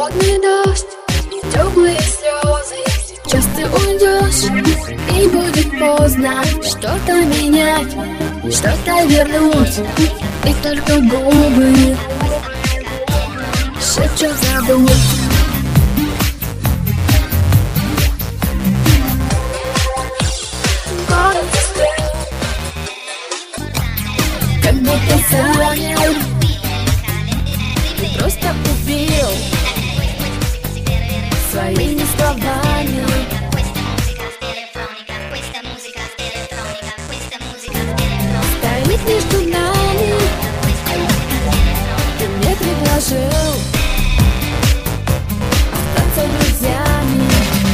Холодный дождь, теплые слезы. Сейчас ты уйдешь, и будет поздно что-то менять, что-то вернуть. И только губы шепчут забудь. Как будто замер, ты просто убил своими словами. Стоит между нами, ты мне предложил остаться друзьями.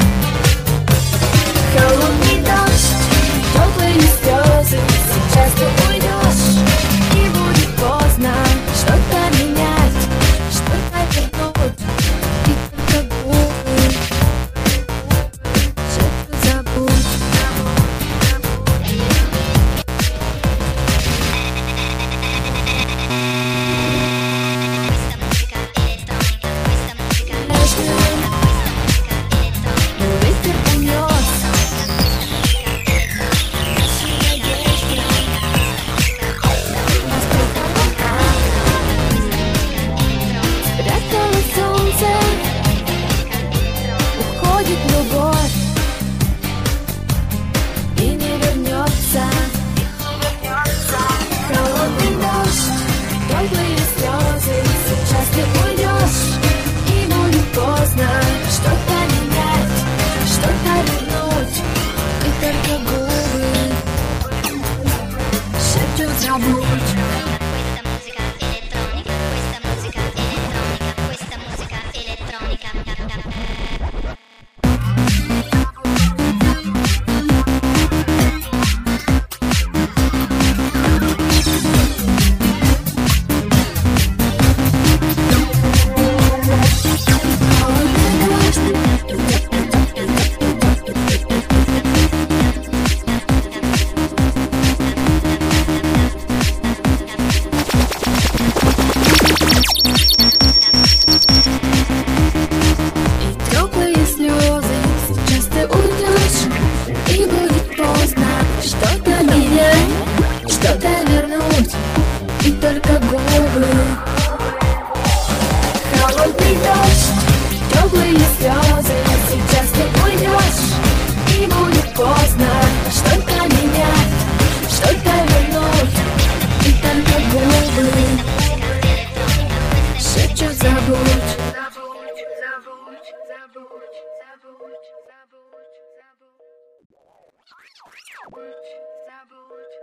Холодный дождь, теплые слезы. Сейчас ты уйдешь, и будет поздно что-то менять, что-то вернуть. И только губы шепчут забудь. Ветер унес спрятало солнце, уходит любовь и не вернется. Холодный дождь, теплые слезы. Сейчас ты уйдешь, и будет поздно что-то менять, что-то вернуть. И только губы шепчут забудь. Что-то вернуть, и только губы. Холодный дождь, теплые слезы. Сейчас ты уйдешь, и будет поздно что-то менять, что-то вернуть. И только губы шепчут забудь. Забудь.